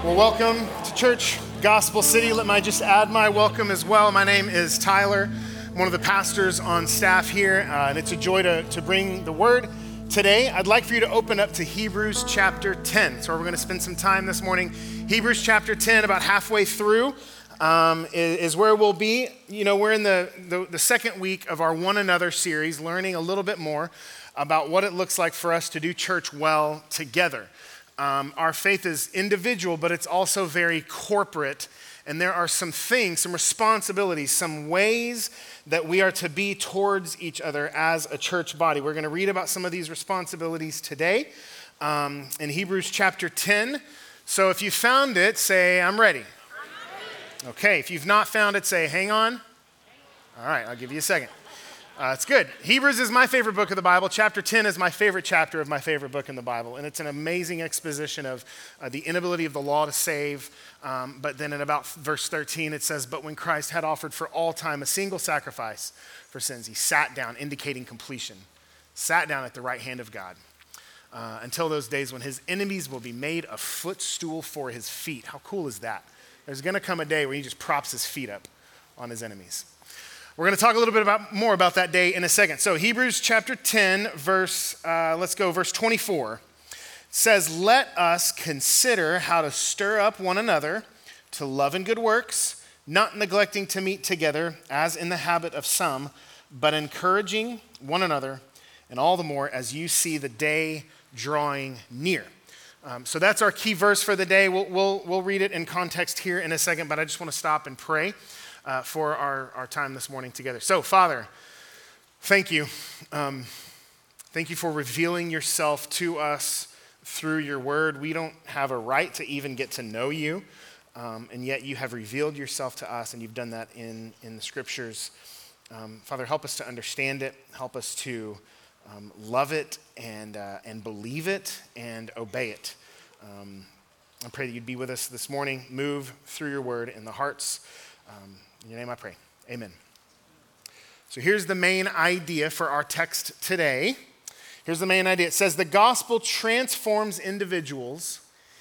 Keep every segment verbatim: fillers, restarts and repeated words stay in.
Well, welcome to Church Gospel City. Let me just add my welcome as well. My name is Tyler. I'm one of the pastors on staff here, uh, and it's a joy to, to bring the word. Today, I'd like for you to open up to Hebrews chapter ten. So we're going to spend some time this morning. Hebrews chapter ten, about halfway through, um, is, is where we'll be. You know, we're in the, the, the second week of our One Another series, learning a little bit more about what it looks like for us to do church well together. Um, our faith is individual, but it's also very corporate. And there are some things, some responsibilities, some ways that we are to be towards each other as a church body. We're going to read about some of these responsibilities today um, in Hebrews chapter ten. So if you found it, say, I'm ready. Okay, if you've not found it, say, hang on. All right, I'll give you a second. Uh, it's good. Hebrews is my favorite book of the Bible. Chapter ten is my favorite chapter of my favorite book in the Bible. And it's an amazing exposition of uh, the inability of the law to save. Um, but then in about verse thirteen, it says, but when Christ had offered for all time a single sacrifice for sins, he sat down, indicating completion, sat down at the right hand of God uh, until those days when his enemies will be made a footstool for his feet. How cool is that? There's going to come a day where he just props his feet up on his enemies. We're going to talk a little bit about more about that day in a second. So Hebrews chapter ten, verse, uh, let's go, verse twenty-four, says, let us consider how to stir up one another to love and good works, not neglecting to meet together, as in the habit of some, but encouraging one another, and all the more as you see the day drawing near. Um, so that's our key verse for the day. We'll, we'll, we'll read it in context here in a second, but I just want to stop and pray Uh, for our, our time this morning together. So, Father, thank you. Um, thank you for revealing yourself to us through your word. We don't have a right to even get to know you, um, and yet you have revealed yourself to us, and you've done that in, in the scriptures. Um, Father, help us to understand it. Help us to um, love it and, uh, and believe it and obey it. Um, I pray that you'd be with us this morning. Move through your word in the hearts. Um, In your name I pray, amen. So here's the main idea for our text today. Here's the main idea. It says the gospel transforms individuals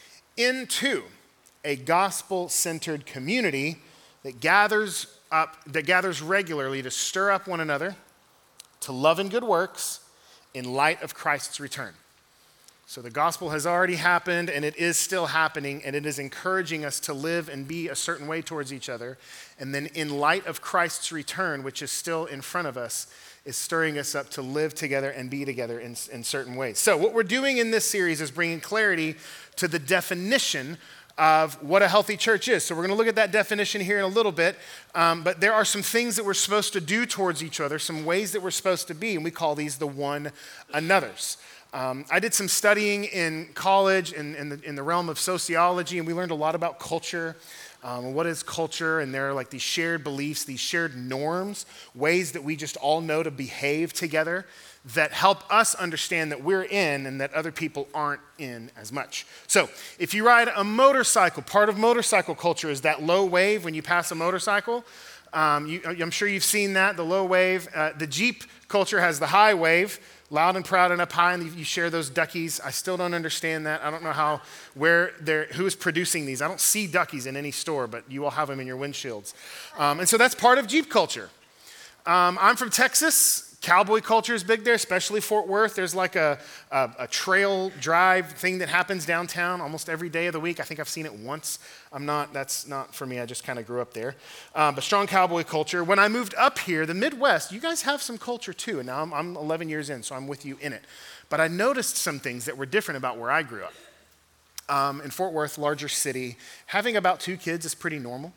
into a gospel-centered community that gathers up, that gathers regularly to stir up one another, to love and good works in light of Christ's return. So the gospel has already happened, and it is still happening, and it is encouraging us to live and be a certain way towards each other. And then in light of Christ's return, which is still in front of us, is stirring us up to live together and be together in, in certain ways. So what we're doing in this series is bringing clarity to the definition of what a healthy church is. So we're going to look at that definition here in a little bit, um, but there are some things that we're supposed to do towards each other, some ways that we're supposed to be, and we call these the one another's. Um, I did some studying in college in, in, the, in the realm of sociology, and we learned a lot about culture. Um, what is culture? And there are like these shared beliefs, these shared norms, ways that we just all know to behave together that help us understand that we're in and that other people aren't in as much. So if you ride a motorcycle, part of motorcycle culture is that low wave when you pass a motorcycle. Um, you, I'm sure you've seen that, the low wave. Uh, the Jeep culture has the high wave, loud and proud and up high, and you share those duckies. I still don't understand that. I don't know how, where they're, who is producing these. I don't see duckies in any store, but you all have them in your windshields. Um, and so that's part of Jeep culture. Um, I'm from Texas. Cowboy culture is big there, especially Fort Worth. There's like a, a, a trail drive thing that happens downtown almost every day of the week. I think I've seen it once. I'm not, that's not for me. I just kind of grew up there. Um, but strong cowboy culture. When I moved up here, the Midwest, you guys have some culture too. And now I'm, I'm eleven years in, so I'm with you in it. But I noticed some things that were different about where I grew up. Um, in Fort Worth, larger city, having about two kids is pretty normal.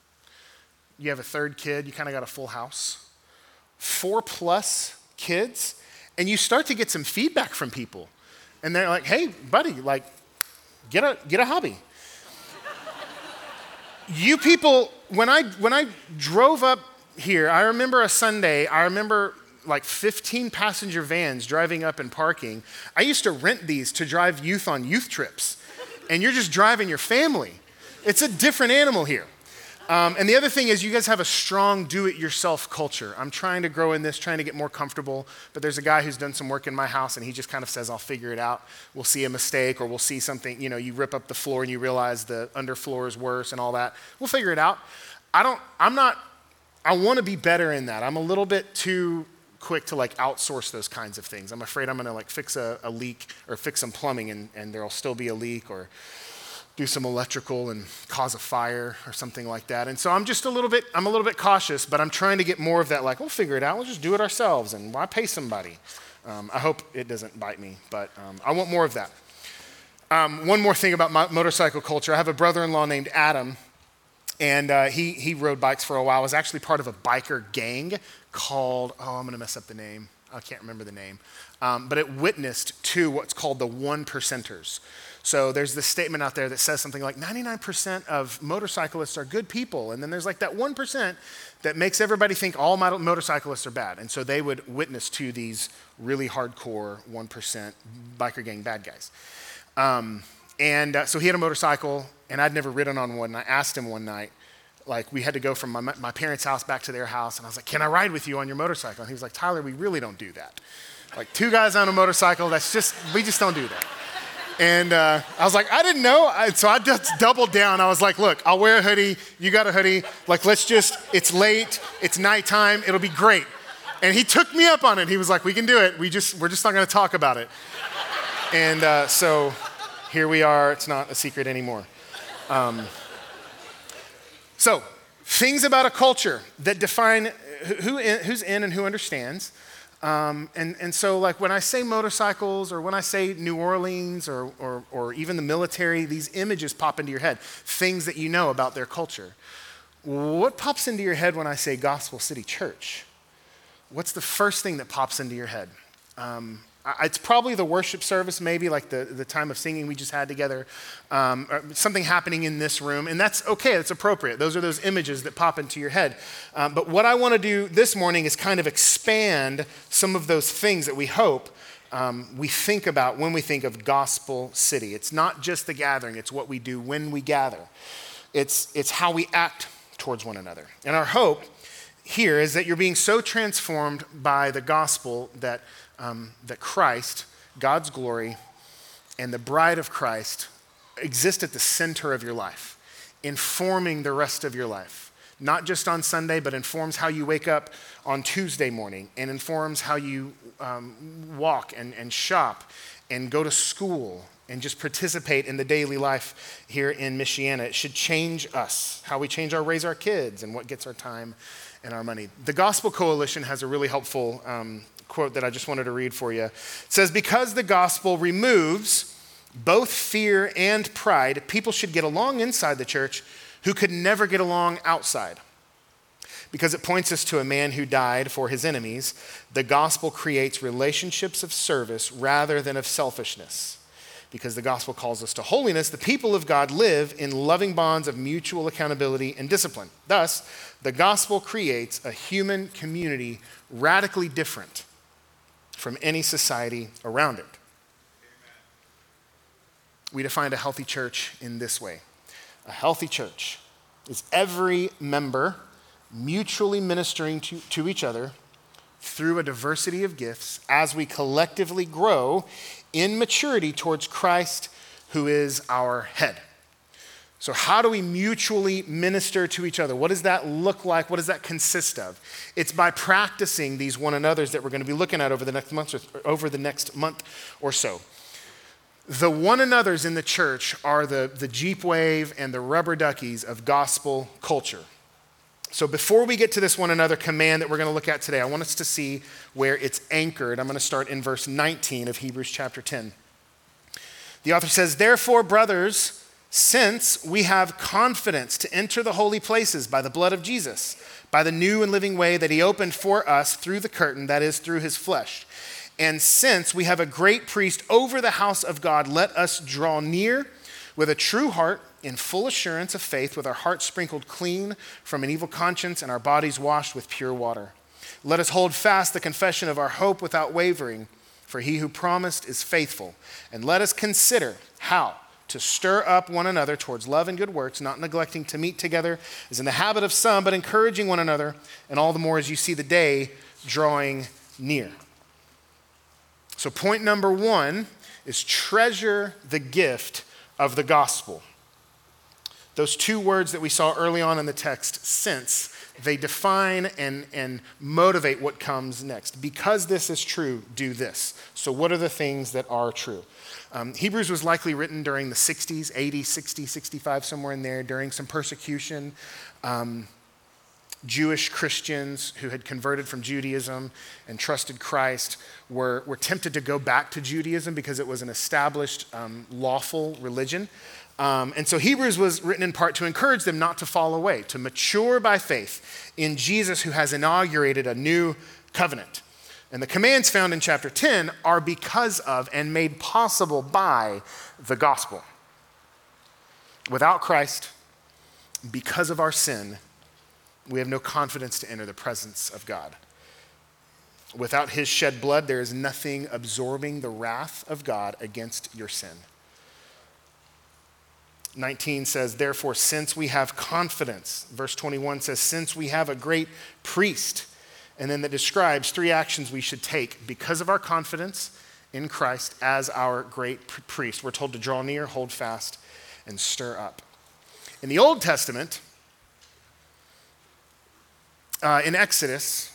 You have a third kid, you kind of got a full house. Four plus kids, and you start to get some feedback from people. And they're like, hey, buddy, like, get a get a hobby. You people, when I when I drove up here, I remember a Sunday, I remember like fifteen passenger vans driving up and parking. I used to rent these to drive youth on youth trips. And you're just driving your family. It's a different animal here. Um, and the other thing is you guys have a strong do-it-yourself culture. I'm trying to grow in this, trying to get more comfortable, but there's a guy who's done some work in my house and he just kind of says, I'll figure it out. We'll see a mistake or we'll see something, you know, you rip up the floor and you realize the underfloor is worse and all that. We'll figure it out. I don't, I'm not, I want to be better in that. I'm a little bit too quick to like outsource those kinds of things. I'm afraid I'm going to like fix a, a leak or fix some plumbing and, and there'll still be a leak, or do some electrical and cause a fire or something like that. And so I'm just a little bit, I'm a little bit cautious, but I'm trying to get more of that, like, we'll figure it out. We'll just do it ourselves. And why pay somebody? Um, I hope it doesn't bite me, but um, I want more of that. Um, one more thing about my motorcycle culture. I have a brother-in-law named Adam, and uh, he, he rode bikes for a while. I was actually part of a biker gang called, oh, I'm going to mess up the name. I can't remember the name. Um, but it witnessed to what's called the one percenters. So there's this statement out there that says something like ninety-nine percent of motorcyclists are good people. And then there's like that one percent that makes everybody think all motorcyclists are bad. And so they would witness to these really hardcore one percent biker gang bad guys. Um, and uh, so he had a motorcycle and I'd never ridden on one. And I asked him one night, like we had to go from my, my parents' house back to their house. And I was like, can I ride with you on your motorcycle? And he was like, Tyler, we really don't do that. Like two guys on a motorcycle, that's just, we just don't do that. And uh, I was like, I didn't know. I, so I just doubled down. I was like, look, I'll wear a hoodie. You got a hoodie. Like, let's just, it's late. It's nighttime. It'll be great. And he took me up on it. He was like, we can do it. We just, we're just not going to talk about it. And uh, so here we are. It's not a secret anymore. Um, so things about a culture that define who in, who's in and who understands. Um, and, and so like when I say motorcycles or when I say New Orleans or, or, or even the military, these images pop into your head, things that you know about their culture. What pops into your head when I say Gospel City Church? What's the first thing that pops into your head? Um, I, it's probably the worship service, maybe like the, the time of singing we just had together, um, or something happening in this room, and that's okay, that's appropriate. Those are those images that pop into your head. Um, but what I want to do this morning is kind of expand some of those things that we hope um, we think about when we think of Gospel City. It's not just the gathering, it's what we do when we gather. It's, it's how we act towards one another. And our hope here is that you're being so transformed by the gospel that Um, that Christ, God's glory, and the bride of Christ exist at the center of your life, informing the rest of your life. Not just on Sunday, but informs how you wake up on Tuesday morning and informs how you um, walk and, and shop and go to school and just participate in the daily life here in Michiana. It should change us, how we change our, raise our kids and what gets our time and our money. The Gospel Coalition has a really helpful um, quote that I just wanted to read for you. It says, because the gospel removes both fear and pride, people should get along inside the church who could never get along outside. Because it points us to a man who died for his enemies, the gospel creates relationships of service rather than of selfishness. Because the gospel calls us to holiness, the people of God live in loving bonds of mutual accountability and discipline. Thus, the gospel creates a human community radically different from any society around it. Amen. We defined a healthy church in this way. A healthy church is every member mutually ministering to, to each other through a diversity of gifts as we collectively grow in maturity towards Christ, who is our head. So how do we mutually minister to each other? What does that look like? What does that consist of? It's by practicing these one another's that we're going to be looking at over the next month or, over the next month or so. The one another's in the church are the, the Jeep Wave and the rubber duckies of gospel culture. So before we get to this one another command that we're going to look at today, I want us to see where it's anchored. I'm going to start in verse nineteen of Hebrews chapter ten. The author says, therefore, brothers, since we have confidence to enter the holy places by the blood of Jesus, by the new and living way that he opened for us through the curtain, that is, through his flesh. And since we have a great priest over the house of God, let us draw near with a true heart in full assurance of faith, with our hearts sprinkled clean from an evil conscience and our bodies washed with pure water. Let us hold fast the confession of our hope without wavering, for he who promised is faithful. And let us consider how to stir up one another towards love and good works, not neglecting to meet together as in the habit of some, but encouraging one another, and all the more as you see the day drawing near. So point number one is treasure the gift of the gospel. Those two words that we saw early on in the text, since, they define and, and motivate what comes next. Because this is true, do this. So what are the things that are true? Um, Hebrews was likely written during the sixties, eighty, sixty, sixty-five, somewhere in there, during some persecution. Um, Jewish Christians who had converted from Judaism and trusted Christ were, were tempted to go back to Judaism because it was an established, um, lawful religion. Um, and so Hebrews was written in part to encourage them not to fall away, to mature by faith in Jesus, who has inaugurated a new covenant. And the commands found in chapter ten are because of and made possible by the gospel. Without Christ, because of our sin, we have no confidence to enter the presence of God. Without his shed blood, there is nothing absorbing the wrath of God against your sin. nineteen says, therefore, since we have confidence, verse twenty-one says, since we have a great priest, and then that describes three actions we should take because of our confidence in Christ as our great priest. We're told to draw near, hold fast, and stir up. In the Old Testament, uh, in Exodus,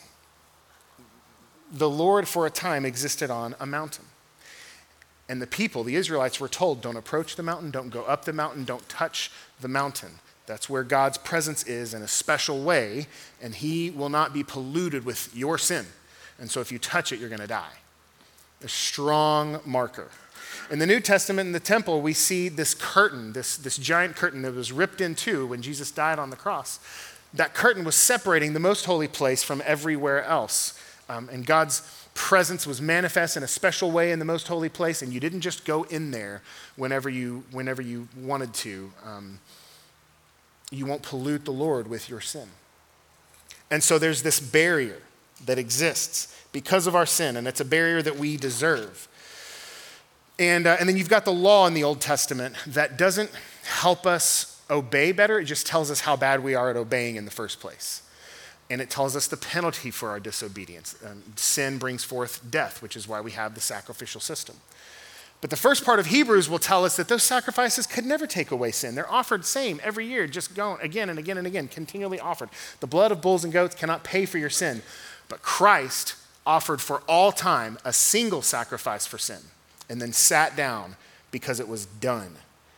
the Lord for a time existed on a mountain. And the people, the Israelites, were told, don't approach the mountain, don't go up the mountain, don't touch the mountain. That's where God's presence is in a special way, and he will not be polluted with your sin. And so if you touch it, you're going to die. A strong marker. In the New Testament, in the temple, we see this curtain, this, this giant curtain that was ripped in two when Jesus died on the cross. That curtain was separating the most holy place from everywhere else. Um, and God's presence was manifest in a special way in the most holy place, and you didn't just go in there whenever you whenever you wanted to. Um, you won't pollute the Lord with your sin. And so there's this barrier that exists because of our sin, and it's a barrier that we deserve. And, uh, and then you've got the law in the Old Testament that doesn't help us obey better. It just tells us how bad we are at obeying in the first place. And it tells us the penalty for our disobedience. Um, sin brings forth death, which is why we have the sacrificial system. But the first part of Hebrews will tell us that those sacrifices could never take away sin. They're offered same every year, just going again and again and again, continually offered. The blood of bulls and goats cannot pay for your sin. But Christ offered for all time a single sacrifice for sin and then sat down because it was done.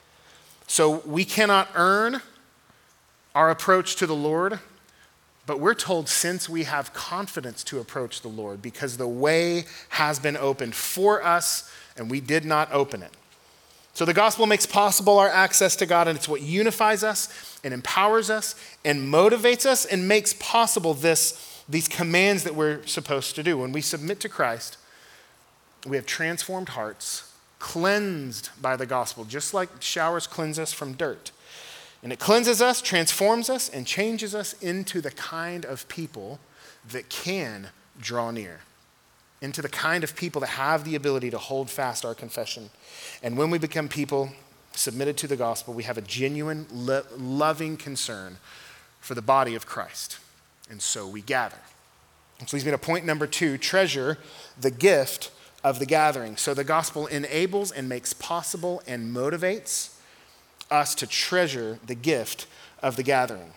So we cannot earn our approach to the Lord, but we're told since we have confidence to approach the Lord because the way has been opened for us and we did not open it. So the gospel makes possible our access to God, and it's what unifies us and empowers us and motivates us and makes possible this, these commands that we're supposed to do. When we submit to Christ, we have transformed hearts, cleansed by the gospel, just like showers cleanse us from dirt. And it cleanses us, transforms us, and changes us into the kind of people that can draw near, into the kind of people that have the ability to hold fast our confession. And when we become people submitted to the gospel, we have a genuine, lo- loving concern for the body of Christ. And so we gather. Which leads me to point number two, treasure the gift of the gathering. So the gospel enables and makes possible and motivates us to treasure the gift of the gathering.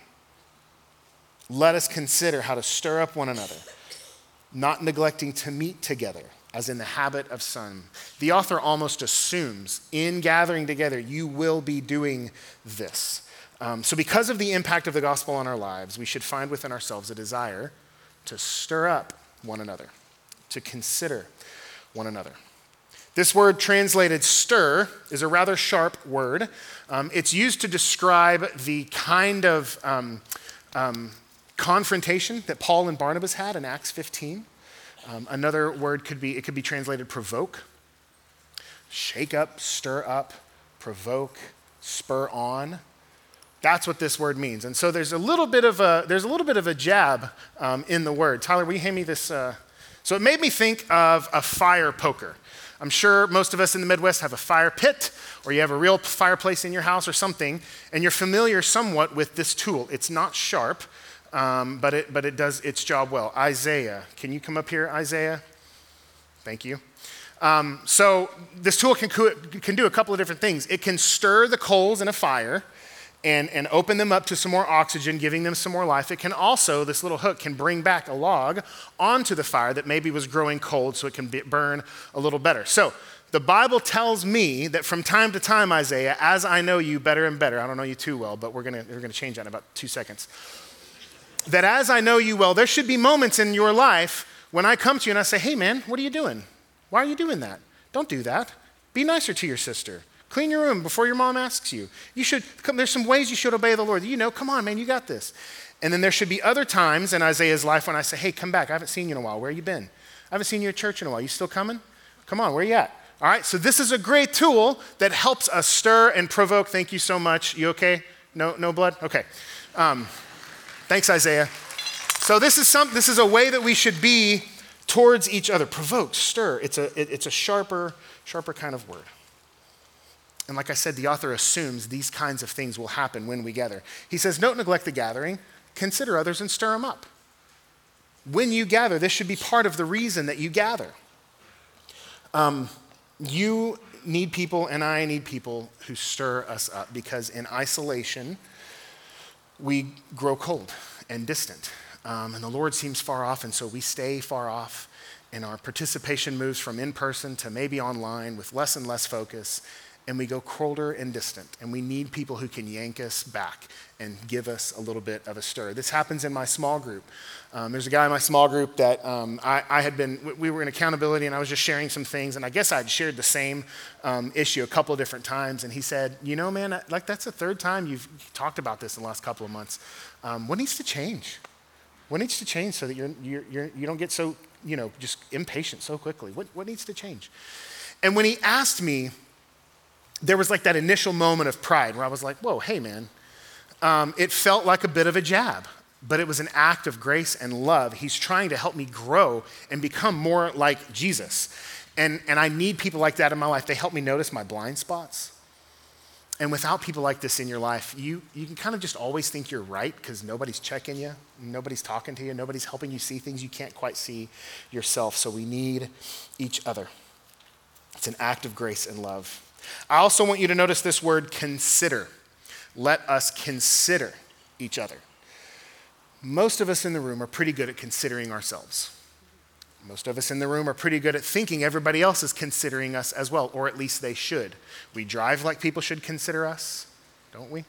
Let us consider how to stir up one another, not neglecting to meet together, as in the habit of some. The author almost assumes in gathering together, you will be doing this. Um, so because of the impact of the gospel on our lives, we should find within ourselves a desire to stir up one another, to consider one another. This word translated stir is a rather sharp word. Um, it's used to describe the kind of um, um, confrontation that Paul and Barnabas had in Acts fifteen. Um, another word could be, it could be translated provoke, shake up, stir up, provoke, spur on. That's what this word means. And so there's a little bit of a, there's a little bit of a jab um, in the word. Tyler, will you hand me this? Uh... So it made me think of a fire poker. I'm sure most of us in the Midwest have a fire pit, or you have a real fireplace in your house or something, and you're familiar somewhat with this tool. It's not sharp, um, but it but it does its job well. Isaiah, can you come up here, Isaiah? Thank you. Um, so this tool can, can do a couple of different things. It can stir the coals in a fire and, and open them up to some more oxygen, giving them some more life. It can also, this little hook can bring back a log onto the fire that maybe was growing cold so it can be, burn a little better. So the Bible tells me that from time to time, Isaiah, as I know you better and better, I don't know you too well, but we're gonna, we're gonna change that in about two seconds, that as I know you well, there should be moments in your life when I come to you and I say, hey man, what are you doing? Why are you doing that? Don't do that. Be nicer to your sister. Clean your room before your mom asks you. You should, come, there's some ways you should obey the Lord. You know, come on, man, you got this. And then there should be other times in Isaiah's life when I say, hey, come back. I haven't seen you in a while. Where have you been? I haven't seen you at church in a while. You still coming? Come on, where are you at? All right, so this is a great tool that helps us stir and provoke. Thank you so much. You okay? No, no blood? Okay. Um, thanks, Isaiah. So this is some. This is a way that we should be towards each other. Provoke, stir. It's a, it, it's a sharper, sharper kind of word. And like I said, the author assumes these kinds of things will happen when we gather. He says, don't neglect the gathering. Consider others and stir them up. When you gather, this should be part of the reason that you gather. Um, you need people and I need people who stir us up, because in isolation, we grow cold and distant. Um, and the Lord seems far off, and so we stay far off, and our participation moves from in-person to maybe online with less and less focus, and we go colder and distant, and we need people who can yank us back and give us a little bit of a stir. This happens in my small group. Um, there's a guy in my small group that um, I, I had been, we were in accountability, and I was just sharing some things, and I guess I'd shared the same um, issue a couple of different times, and he said, you know, man, like that's the third time you've talked about this in the last couple of months. Um, what needs to change? What needs to change so that you're, you're, you're, you don't get so, you know, just impatient so quickly? What, what needs to change? And when he asked me, there was like that initial moment of pride where I was like, whoa, hey man. Um, it felt like a bit of a jab, but it was an act of grace and love. He's trying to help me grow and become more like Jesus. And, and I need people like that in my life. They help me notice my blind spots. And without people like this in your life, you, you can kind of just always think you're right because nobody's checking you, nobody's talking to you, nobody's helping you see things you can't quite see yourself. So we need each other. It's an act of grace and love. I also want you to notice this word, consider. Let us consider each other. Most of us in the room are pretty good at considering ourselves. Most of us in the room are pretty good at thinking everybody else is considering us as well, or at least they should. We drive like people should consider us, don't we?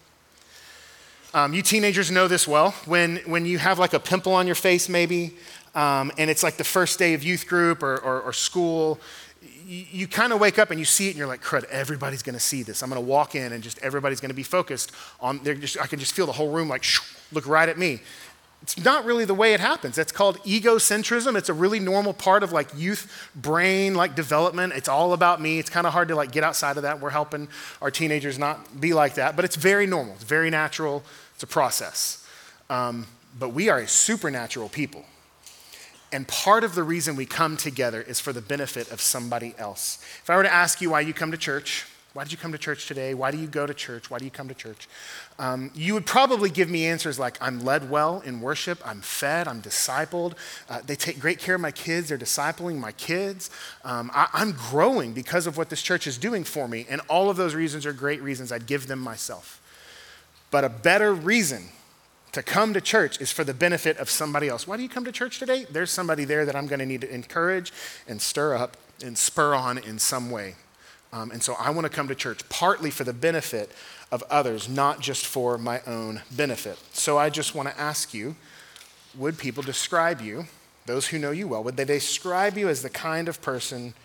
Um, you teenagers know this well. When, when you have like a pimple on your face maybe, um, and it's like the first day of youth group or, or, or school, you, you kind of wake up and you see it and you're like, crud, everybody's gonna see this. I'm gonna walk in and just everybody's gonna be focused on, they're just, I can just feel the whole room like, shoo, look right at me. It's not really the way it happens. That's called egocentrism. It's a really normal part of like youth brain like development. It's all about me. It's kind of hard to like get outside of that. We're helping our teenagers not be like that, but it's very normal. It's very natural. It's a process. Um, but we are a supernatural people. And part of the reason we come together is for the benefit of somebody else. If I were to ask you why you come to church, why did you come to church today? Why do you go to church? Why do you come to church? Um, you would probably give me answers like, I'm led well in worship, I'm fed, I'm discipled. Uh, they take great care of my kids, they're discipling my kids. Um, I, I'm growing because of what this church is doing for me. And all of those reasons are great reasons. I'd give them myself. But a better reason to come to church is for the benefit of somebody else. Why do you come to church today? There's somebody there that I'm gonna need to encourage and stir up and spur on in some way. Um, and so I want to come to church partly for the benefit of others, not just for my own benefit. So I just want to ask you, would people describe you, those who know you well, would they describe you as the kind of person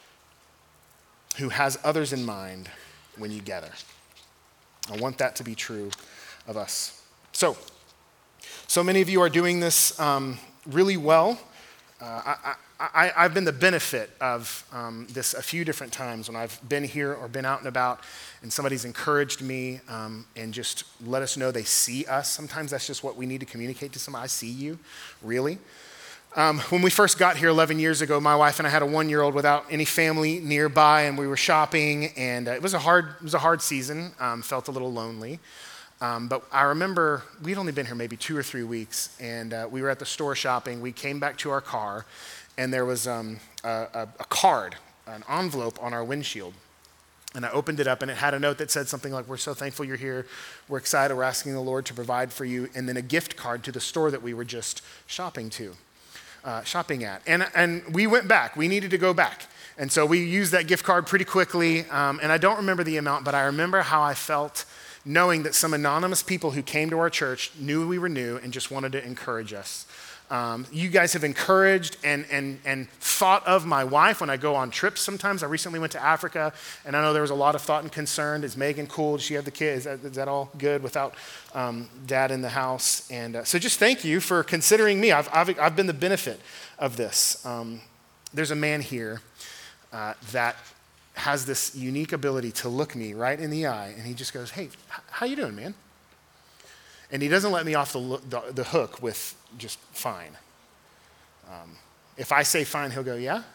who has others in mind when you gather? I want that to be true of us. So, so many of you are doing this um, really well. Uh, I, I, I've been the benefit of um, this a few different times when I've been here or been out and about and somebody's encouraged me um, and just let us know they see us. Sometimes that's just what we need to communicate to somebody. I see you, really. Um, when we first got here eleven years ago, my wife and I had a one-year-old without any family nearby, and we were shopping, and uh, it was a hard, it was a hard season. Um, felt a little lonely, um, but I remember we'd only been here maybe two or three weeks, and uh, we were at the store shopping. We came back to our car, and there was um, a, a, a card, an envelope on our windshield. And I opened it up, and it had a note that said something like, "We're so thankful you're here. We're excited. We're asking the Lord to provide for you," and then a gift card to the store that we were just shopping to. Uh, shopping at. And, and we went back. We needed to go back. And so we used that gift card pretty quickly. Um, and I don't remember the amount, but I remember how I felt knowing that some anonymous people who came to our church knew we were new and just wanted to encourage us. Um, you guys have encouraged and, and, and thought of my wife when I go on trips sometimes. I recently went to Africa, and I know there was a lot of thought and concern. Is Megan cool? Does she have the kids? Is that, is that all good without um, dad in the house? And uh, so just thank you for considering me. I've, I've, I've been the benefit of this. Um, there's a man here uh, that has this unique ability to look me right in the eye, and he just goes, "Hey, h- how you doing, man?" And he doesn't let me off the, the, the hook with just fine. Um, if I say fine, he'll go, "Yeah?"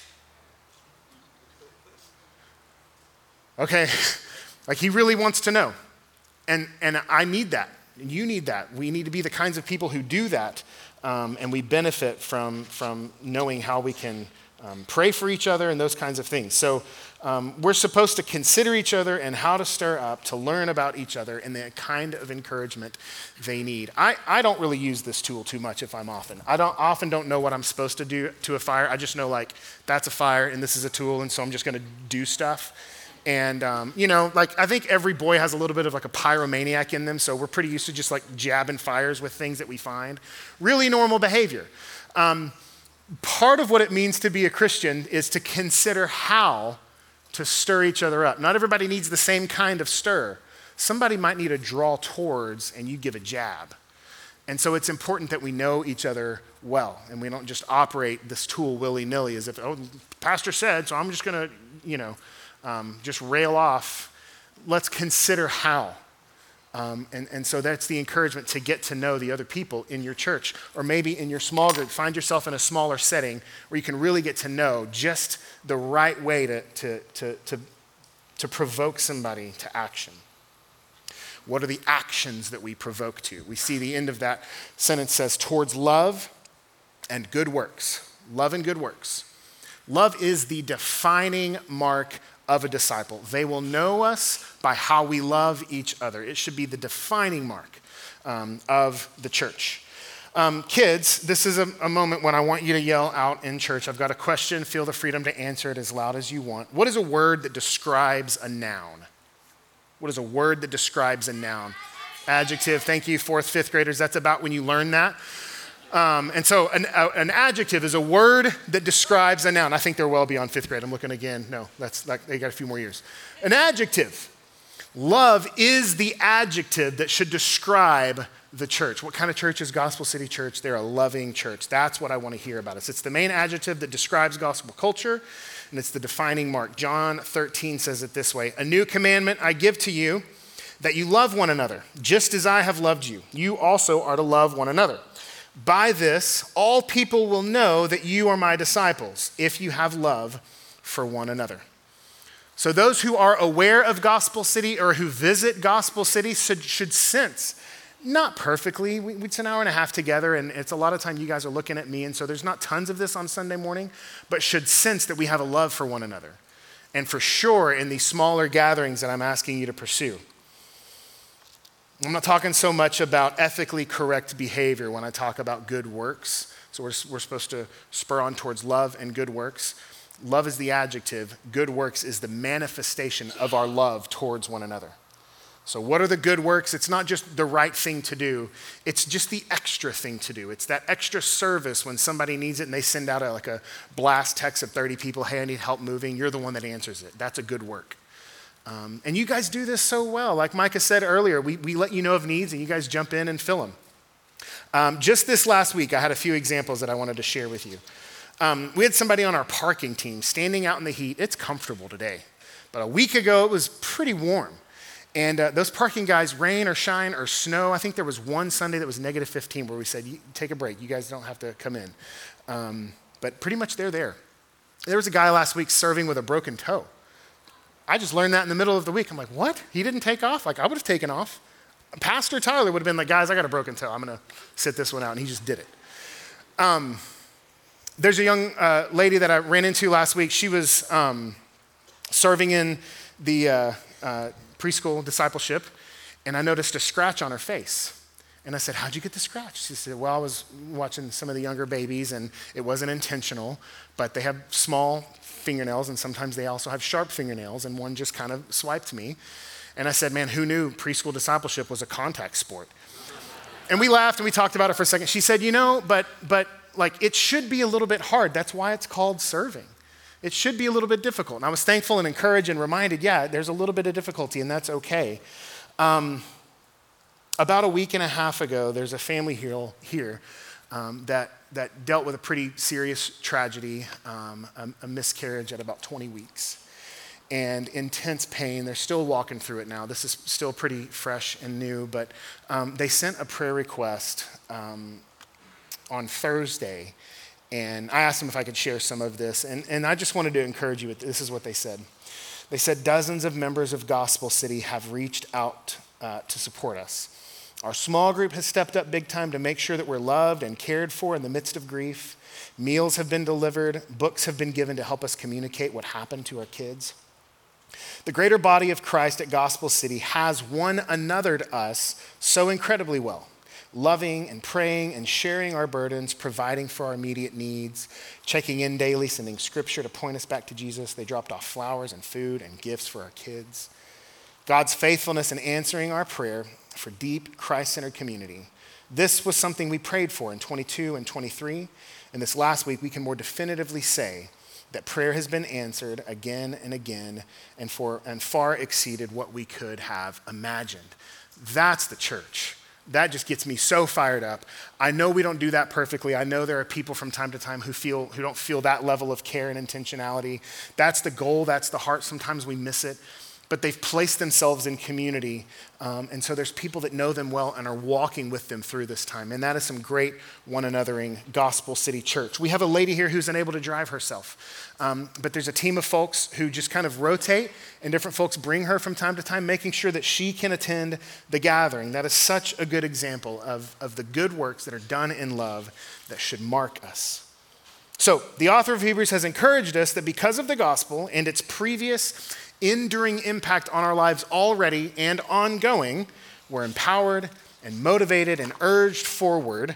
Okay, like he really wants to know. And, and I need that. And you need that. We need to be the kinds of people who do that. Um, and we benefit from, from knowing how we can um, pray for each other and those kinds of things. So um, we're supposed to consider each other and how to stir up, to learn about each other and the kind of encouragement they need. I, I don't really use this tool too much if I'm often. I don't often don't know what I'm supposed to do to a fire. I just know like that's a fire and this is a tool, and so I'm just going to do stuff. And, um, you know, like I think every boy has a little bit of like a pyromaniac in them, so we're pretty used to just like jabbing fires with things that we find. Really normal behavior. Um, part of what it means to be a Christian is to consider how to stir each other up. Not everybody needs the same kind of stir. Somebody might need a draw towards and you give a jab. And so it's important that we know each other well and we don't just operate this tool willy-nilly as if, oh, the pastor said, so I'm just going to, you know, Um, just rail off. Let's consider how. Um, and, and so that's the encouragement to get to know the other people in your church, or maybe in your small group. Find yourself in a smaller setting where you can really get to know just the right way to, to, to, to, to provoke somebody to action. What are the actions that we provoke to? We see the end of that sentence says, towards love and good works. Love and good works. Love is the defining mark of a disciple. They will know us by how we love each other. It should be the defining mark um, of the church. Um, kids, this is a, a moment when I want you to yell out in church. I've got a question. Feel the freedom to answer it as loud as you want. What is a word that describes a noun? What is a word that describes a noun? Adjective. Thank you, fourth, fifth graders. That's about when you learn that. Um, and so an, a, an adjective is a word that describes a noun. I think they're well beyond fifth grade. I'm looking again. No, that's like, they got a few more years. An adjective. Love is the adjective that should describe the church. What kind of church is Gospel City Church? They're a loving church. That's what I want to hear about us. It's the main adjective that describes gospel culture, and it's the defining mark. John thirteen says it this way: a new commandment I give to you, that you love one another, just as I have loved you. You also are to love one another. By this, all people will know that you are my disciples, if you have love for one another. So those who are aware of Gospel City or who visit Gospel City should, should sense, not perfectly, we, it's an hour and a half together, and it's a lot of time you guys are looking at me, and so there's not tons of this on Sunday morning, but should sense that we have a love for one another. And for sure, in these smaller gatherings that I'm asking you to pursue. I'm not talking so much about ethically correct behavior when I talk about good works. So we're, we're supposed to spur on towards love and good works. Love is the adjective. Good works is the manifestation of our love towards one another. So what are the good works? It's not just the right thing to do. It's just the extra thing to do. It's that extra service when somebody needs it and they send out a, like a blast text of thirty people, hey, I need help moving. You're the one that answers it. That's a good work. Um, and you guys do this so well. Like Micah said earlier, we, we let you know of needs and you guys jump in and fill them. Um, just this last week, I had a few examples that I wanted to share with you. Um, we had somebody on our parking team standing out in the heat. It's comfortable today. But a week ago, it was pretty warm. And uh, those parking guys, rain or shine or snow, I think there was one Sunday that was negative fifteen where we said, take a break. You guys don't have to come in. Um, but pretty much they're there. There was a guy last week serving with a broken toe. I just learned that in the middle of the week. I'm like, what? He didn't take off? Like, I would have taken off. Pastor Tyler would have been like, guys, I got a broken toe. I'm going to sit this one out. And he just did it. Um, there's a young uh, lady that I ran into last week. She was um, serving in the uh, uh, preschool discipleship, and I noticed a scratch on her face. And I said, how'd you get the scratch? She said, well, I was watching some of the younger babies, and it wasn't intentional, but they have small fingernails, and sometimes they also have sharp fingernails, and one just kind of swiped me. And I said, man, who knew preschool discipleship was a contact sport? And we laughed and we talked about it for a second. She said, you know, but but like it should be a little bit hard. That's why it's called serving. It should be a little bit difficult. And I was thankful and encouraged and reminded, yeah, there's a little bit of difficulty, and that's okay. Um, about a week and a half ago, there's a family here, here um, that that dealt with a pretty serious tragedy, um, a, a miscarriage at about twenty weeks, and intense pain. They're still walking through it now. This is still pretty fresh and new, but um, they sent a prayer request um, on Thursday, and I asked them if I could share some of this, and, and I just wanted to encourage you with this. Is what they said. They said, dozens of members of Gospel City have reached out uh, to support us. Our small group has stepped up big time to make sure that we're loved and cared for in the midst of grief. Meals have been delivered. Books have been given to help us communicate what happened to our kids. The greater body of Christ at Gospel City has one anothered us so incredibly well, loving and praying and sharing our burdens, providing for our immediate needs, checking in daily, sending scripture to point us back to Jesus. They dropped off flowers and food and gifts for our kids. God's faithfulness in answering our prayer for deep Christ-centered community. This was something we prayed for in twenty-two and twenty-three. And this last week, we can more definitively say that prayer has been answered again and again and, for, and far exceeded what we could have imagined. That's the church. That just gets me so fired up. I know we don't do that perfectly. I know there are people from time to time who feel who don't feel that level of care and intentionality. That's the goal. That's the heart. Sometimes we miss it. But they've placed themselves in community, um, and so there's people that know them well and are walking with them through this time, and that is some great one-anothering Gospel City Church. We have a lady here who's unable to drive herself, um, but there's a team of folks who just kind of rotate, and different folks bring her from time to time, making sure that she can attend the gathering. That is such a good example of, of the good works that are done in love that should mark us. So the author of Hebrews has encouraged us that because of the gospel and its previous enduring impact on our lives already and ongoing, we're empowered and motivated and urged forward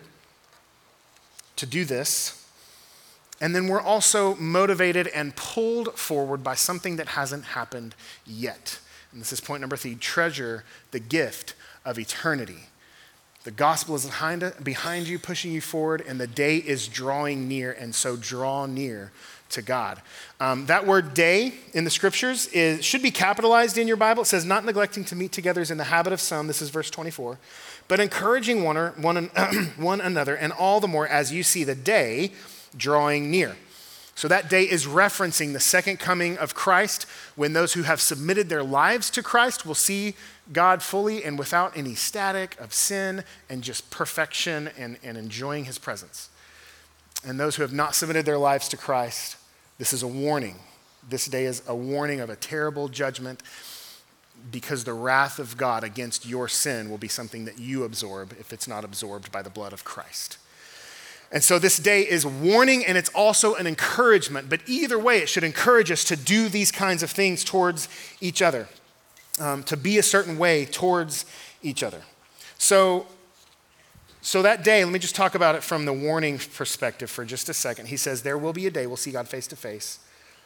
to do this. And then we're also motivated and pulled forward by something that hasn't happened yet. And this is point number three: treasure the gift of eternity. The gospel is behind, behind you, pushing you forward, and the day is drawing near, and so draw near to God. Um, that word day in the scriptures is, should be capitalized in your Bible. It says, not neglecting to meet together is in the habit of some, this is verse twenty-four, but encouraging one, or, one, one another, and all the more as you see the day drawing near. So that day is referencing the second coming of Christ, when those who have submitted their lives to Christ will see God fully and without any static of sin and just perfection and, and enjoying his presence. And those who have not submitted their lives to Christ, this is a warning. This day is a warning of a terrible judgment, because the wrath of God against your sin will be something that you absorb if it's not absorbed by the blood of Christ. And so this day is warning, and it's also an encouragement. But either way, it should encourage us to do these kinds of things towards each other, um, to be a certain way towards each other. So, so that day, let me just talk about it from the warning perspective for just a second. He says, there will be a day we'll see God face to face.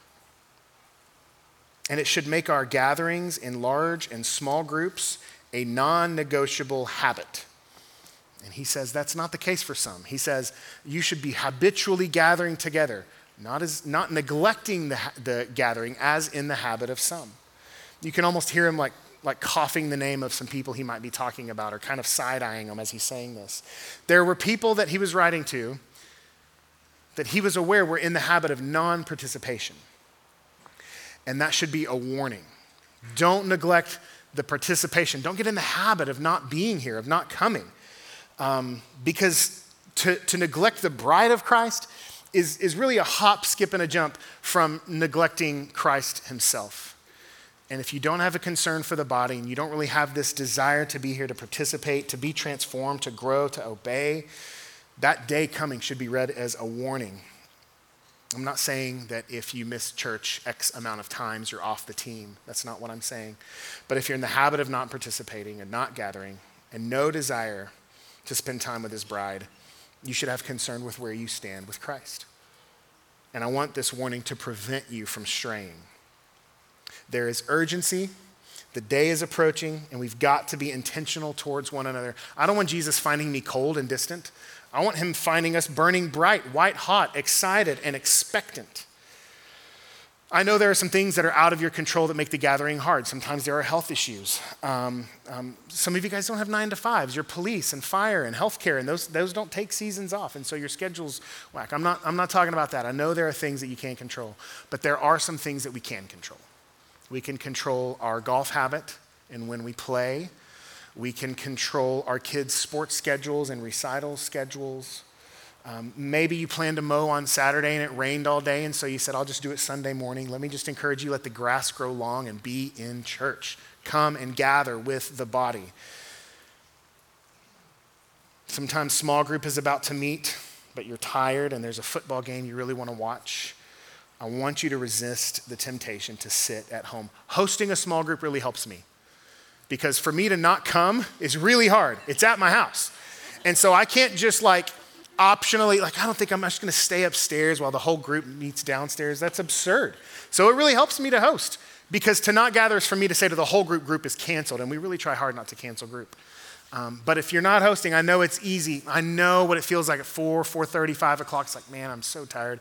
And it should make our gatherings in large and small groups a non-negotiable habit. And he says that's not the case for some. He says you should be habitually gathering together, not as not neglecting the, the gathering as in the habit of some. You can almost hear him like, like coughing the name of some people he might be talking about, or kind of side-eyeing them as he's saying this. There were people that he was writing to that he was aware were in the habit of non-participation. And that should be a warning. Don't neglect the participation. Don't get in the habit of not being here, of not coming. Um, because to, to neglect the bride of Christ is, is really a hop, skip, and a jump from neglecting Christ himself. And if you don't have a concern for the body and you don't really have this desire to be here to participate, to be transformed, to grow, to obey, that day coming should be read as a warning. I'm not saying that if you miss church X amount of times, you're off the team. That's not what I'm saying. But if you're in the habit of not participating and not gathering and no desire to spend time with his bride, you should have concern with where you stand with Christ. And I want this warning to prevent you from straying. There is urgency. The day is approaching, and we've got to be intentional towards one another. I don't want Jesus finding me cold and distant. I want him finding us burning bright, white hot, excited, and expectant. I know there are some things that are out of your control that make the gathering hard. Sometimes there are health issues. Um, um, some of you guys don't have nine to fives. You're police and fire and healthcare, and those those don't take seasons off, and so your schedule's whack. I'm not I'm not talking about that. I know there are things that you can't control, but there are some things that we can control. We can control our golf habit and when we play. We can control our kids' sports schedules and recital schedules. Um, maybe you planned to mow on Saturday and it rained all day, and so you said, I'll just do it Sunday morning. Let me just encourage you, let the grass grow long and be in church. Come and gather with the body. Sometimes small group is about to meet, but you're tired and there's a football game you really want to watch. I want you to resist the temptation to sit at home. Hosting a small group really helps me. Because for me to not come is really hard. It's at my house. And so I can't just like optionally, like I don't think I'm just gonna stay upstairs while the whole group meets downstairs. That's absurd. So it really helps me to host, because to not gather is for me to say to the whole group, group is canceled. And we really try hard not to cancel group. Um, but if you're not hosting, I know it's easy. I know what it feels like at four, four thirty, five o'clock. It's like, man, I'm so tired.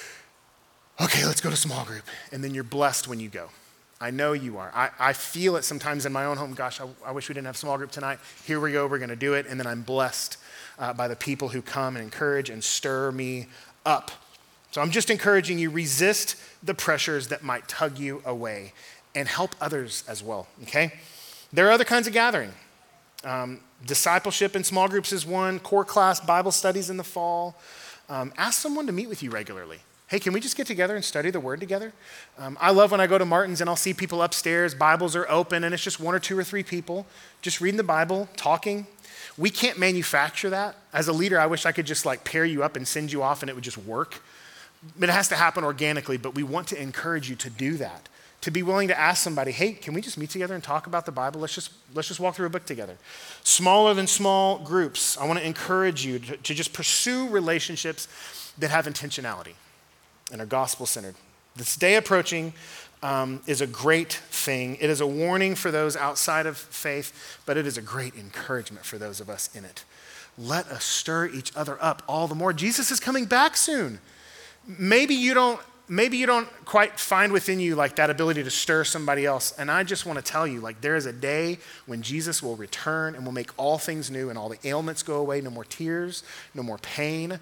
Okay, let's go to small group. And then you're blessed when you go. I know you are. I, I feel it sometimes in my own home. Gosh, I, I wish we didn't have small group tonight. Here we go. We're going to do it. And then I'm blessed uh, by the people who come and encourage and stir me up. So I'm just encouraging you, resist the pressures that might tug you away and help others as well, okay? There are other kinds of gathering. Um, discipleship in small groups is one. Core class Bible studies in the fall. Um, ask someone to meet with you regularly. Hey, can we just get together and study the word together? Um, I love when I go to Martin's and I'll see people upstairs, Bibles are open, and it's just one or two or three people just reading the Bible, talking. We can't manufacture that. As a leader, I wish I could just like pair you up and send you off and it would just work. It has to happen organically, but we want to encourage you to do that, to be willing to ask somebody, hey, can we just meet together and talk about the Bible? Let's just let's just walk through a book together. Smaller than small groups, I want to encourage you to, to just pursue relationships that have intentionality and are gospel-centered. This day approaching um, is a great thing. It is a warning for those outside of faith, but it is a great encouragement for those of us in it. Let us stir each other up all the more. Jesus is coming back soon. Maybe you don't, maybe you don't quite find within you like that ability to stir somebody else. And I just want to tell you, like there is a day when Jesus will return and will make all things new and all the ailments go away. No more tears, no more pain.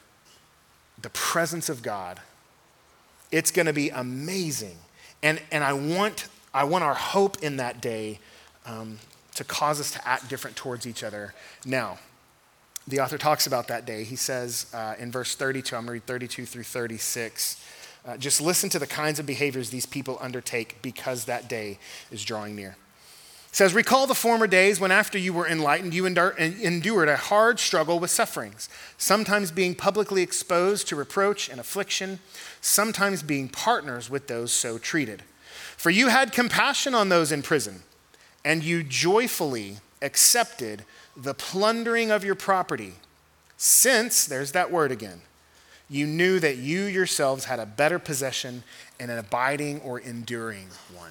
The presence of God. It's going to be amazing. And, and I want I want our hope in that day um, to cause us to act different towards each other. Now, the author talks about that day. He says uh, in verse thirty-two, I'm going to read thirty-two through thirty-six, uh, just listen to the kinds of behaviors these people undertake because that day is drawing near. It says, recall the former days when after you were enlightened, you endured a hard struggle with sufferings, sometimes being publicly exposed to reproach and affliction, sometimes being partners with those so treated. For you had compassion on those in prison, and you joyfully accepted the plundering of your property, since, there's that word again, you knew that you yourselves had a better possession and an abiding or enduring one.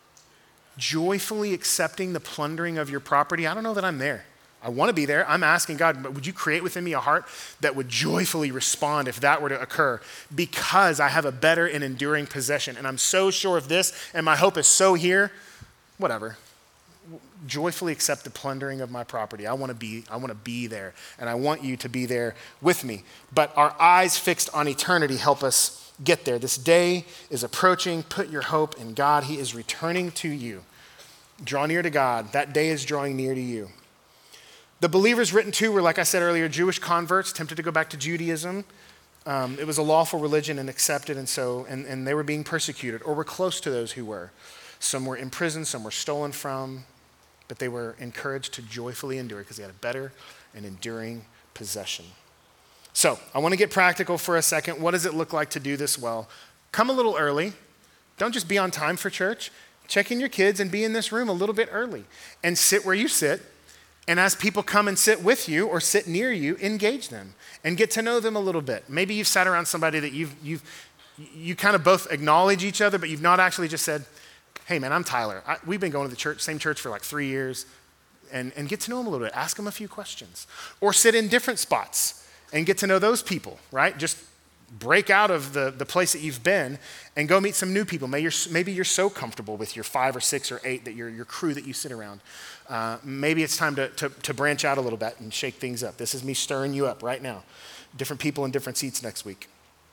Joyfully accepting the plundering of your property. I don't know that I'm there. I want to be there. I'm asking God, but would you create within me a heart that would joyfully respond if that were to occur, because I have a better and enduring possession. And I'm so sure of this, and my hope is so here, whatever. Joyfully accept the plundering of my property. I want to be, I want to be there, and I want you to be there with me. But our eyes fixed on eternity help us get there. This day is approaching. Put your hope in God. He is returning to you. Draw near to God. That day is drawing near to you. The believers written to were, like I said earlier, Jewish converts tempted to go back to Judaism. Um, it was a lawful religion and accepted, and so and, and they were being persecuted, or were close to those who were. Some were imprisoned, some were stolen from, but they were encouraged to joyfully endure because they had a better and enduring possession. So I want to get practical for a second. What does it look like to do this well? Come a little early. Don't just be on time for church. Check in your kids and be in this room a little bit early and sit where you sit. And as people come and sit with you or sit near you, engage them and get to know them a little bit. Maybe you've sat around somebody that you've, you've you kind of both acknowledge each other, but you've not actually just said, hey man, I'm Tyler. I, we've been going to the church, same church for like three years, and, and get to know them a little bit. Ask them a few questions. Or sit in different spots and get to know those people, right? Just break out of the, the place that you've been and go meet some new people. Maybe you're, maybe you're so comfortable with your five or six or eight that you're your crew that you sit around. Uh, maybe it's time to, to, to branch out a little bit and shake things up. This is me stirring you up right now. Different people in different seats next week.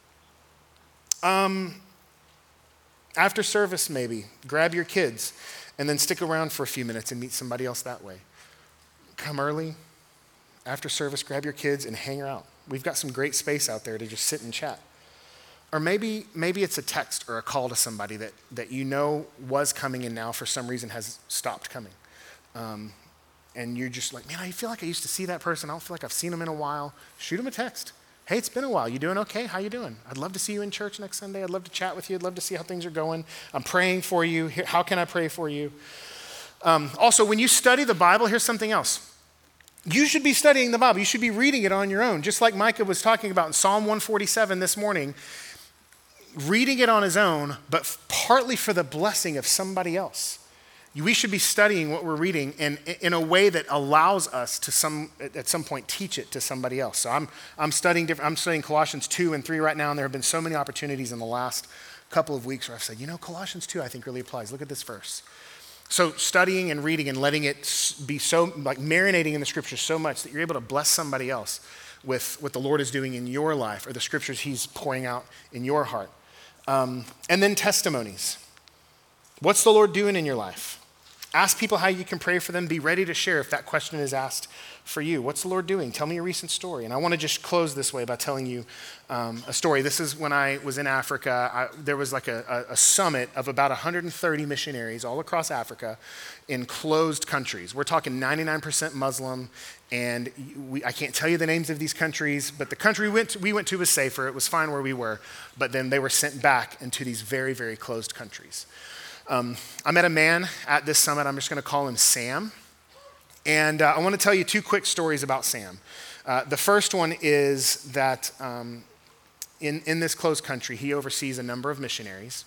Um, after service, maybe, grab your kids and then stick around for a few minutes and meet somebody else that way. Come early. After service, grab your kids and hang out. We've got some great space out there to just sit and chat. Or maybe maybe it's a text or a call to somebody that, that you know was coming and now for some reason has stopped coming. Um, and you're just like, man, I feel like I used to see that person. I don't feel like I've seen them in a while. Shoot them a text. Hey, it's been a while. You doing okay? How you doing? I'd love to see you in church next Sunday. I'd love to chat with you. I'd love to see how things are going. I'm praying for you. Here, how can I pray for you? Um, also, when you study the Bible, here's something else. You should be studying the Bible. You should be reading it on your own. Just like Micah was talking about in Psalm one forty-seven this morning, reading it on his own, but partly for the blessing of somebody else. We should be studying what we're reading in, in a way that allows us to some at some point teach it to somebody else. So I'm I'm studying different, I'm studying Colossians two and three right now, and there have been so many opportunities in the last couple of weeks where I've said, you know, Colossians two I think really applies. Look at this verse. So studying and reading and letting it be so, like marinating in the scriptures so much that you're able to bless somebody else with what the Lord is doing in your life or the scriptures he's pouring out in your heart. Um, and then testimonies. What's the Lord doing in your life? Ask people how you can pray for them. Be ready to share if that question is asked for you. What's the Lord doing? Tell me a recent story. And I want to just close this way by telling you um, a story. This is when I was in Africa. I, there was like a, a, a summit of about one hundred thirty missionaries all across Africa in closed countries. We're talking ninety-nine percent Muslim, and we, I can't tell you the names of these countries, but the country we went, to, we went to was safer. It was fine where we were, but then they were sent back into these very, very closed countries. Um, I met a man at this summit. I'm just going to call him Sam. And uh, I want to tell you two quick stories about Sam. Uh, the first one is that um, in, in this closed country, he oversees a number of missionaries.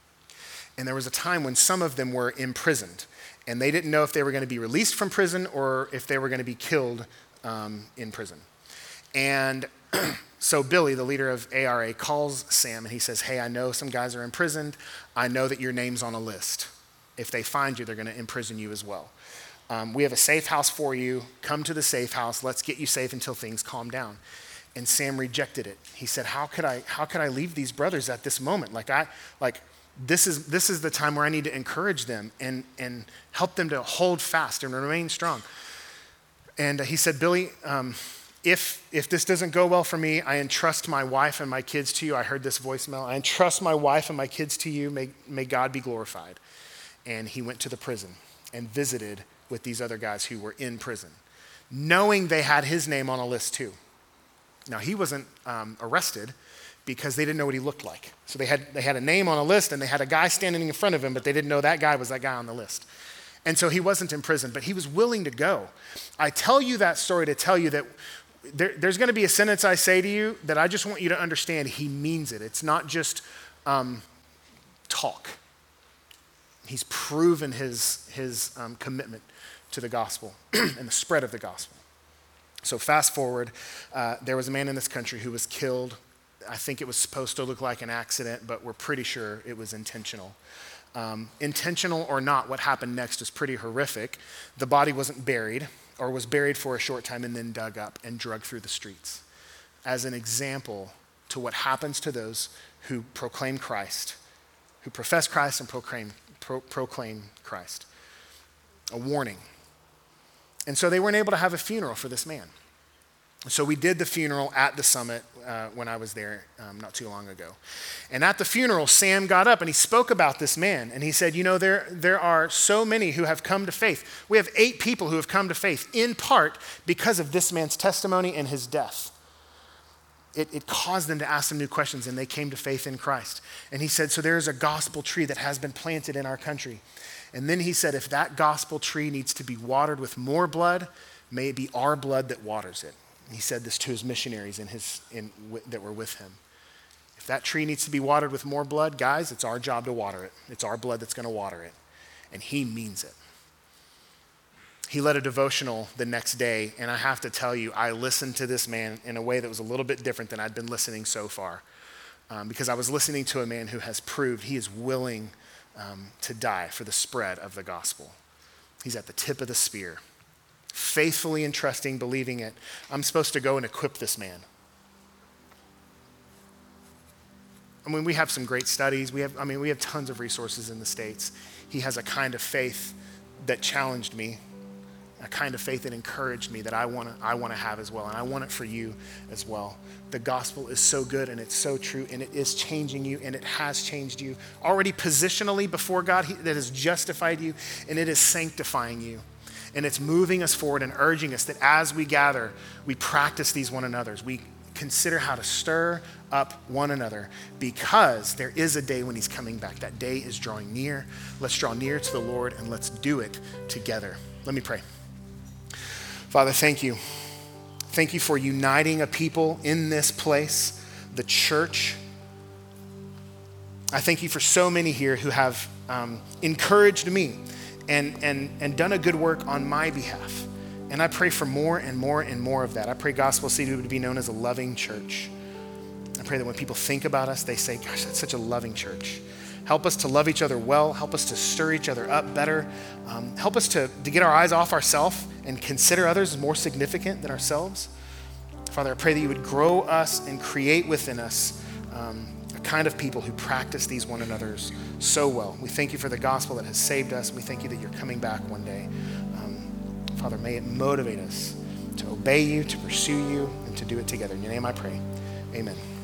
And there was a time when some of them were imprisoned. And they didn't know if they were going to be released from prison or if they were going to be killed um, in prison. And so Billy, the leader of A R A, calls Sam and he says, hey, I know some guys are imprisoned. I know that your name's on a list. If they find you, they're going to imprison you as well. Um, we have a safe house for you. Come to the safe house. Let's get you safe until things calm down. And Sam rejected it. He said, how could I, how could I leave these brothers at this moment? Like I, like this is, this is the time where I need to encourage them and, and help them to hold fast and remain strong. And uh, he said, Billy, um, If if this doesn't go well for me, I entrust my wife and my kids to you. I heard this voicemail. I entrust my wife and my kids to you. May, may God be glorified. And he went to the prison and visited with these other guys who were in prison, knowing they had his name on a list too. Now, he wasn't um, arrested because they didn't know what he looked like. So they had they had a name on a list and they had a guy standing in front of him, but they didn't know that guy was that guy on the list. And so he wasn't in prison, but he was willing to go. I tell you that story to tell you that There, there's going to be a sentence I say to you that I just want you to understand. He means it. It's not just um, talk. He's proven his, his um, commitment to the gospel and the spread of the gospel. So fast forward, uh, there was a man in this country who was killed. I think it was supposed to look like an accident, but we're pretty sure it was intentional. Um, intentional or not, what happened next is pretty horrific. The body wasn't buried, or was buried for a short time and then dug up and dragged through the streets as an example to what happens to those who proclaim Christ, who profess Christ and proclaim, pro, proclaim Christ. A warning. And so they weren't able to have a funeral for this man. So we did the funeral at the summit uh, when I was there um, not too long ago. And at the funeral, Sam got up and he spoke about this man. And he said, you know, there, there are so many who have come to faith. We have eight people who have come to faith in part because of this man's testimony and his death. It, it caused them to ask some new questions, and they came to faith in Christ. And he said, so there is a gospel tree that has been planted in our country. And then he said, if that gospel tree needs to be watered with more blood, may it be our blood that waters it. He said this to his missionaries in his, in, w- that were with him. If that tree needs to be watered with more blood, guys, it's our job to water it. It's our blood that's going to water it. And he means it. He led a devotional the next day, and I have to tell you, I listened to this man in a way that was a little bit different than I'd been listening so far. Um, because I was listening to a man who has proved he is willing um, to die for the spread of the gospel. He's at the tip of the spear. Faithfully and trusting, believing it. I'm supposed to go and equip this man. I mean, we have some great studies. We have, I mean, we have tons of resources in the States. He has a kind of faith that challenged me, a kind of faith that encouraged me that I want to I want to have as well, and I want it for you as well. The gospel is so good, and it's so true, and it is changing you, and it has changed you already positionally before God. He, that has justified you, and it is sanctifying you. And it's moving us forward and urging us that as we gather, we practice these one another's. We consider how to stir up one another, because there is a day when he's coming back. That day is drawing near. Let's draw near to the Lord, and let's do it together. Let me pray. Father, thank you. Thank you for uniting a people in this place, the church. I thank you for so many here who have um, encouraged me And, and, and done a good work on my behalf. And I pray for more and more and more of that. I pray Gospel City would be known as a loving church. I pray that when people think about us, they say, gosh, that's such a loving church. Help us to love each other well. Help us to stir each other up better. Um, help us to, to get our eyes off ourselves and consider others as more significant than ourselves. Father, I pray that you would grow us and create within us um, a kind of people who practice these one another's so well. We thank you for the gospel that has saved us. We thank you that you're coming back one day. Um, Father, may it motivate us to obey you, to pursue you, and to do it together. In your name I pray, amen.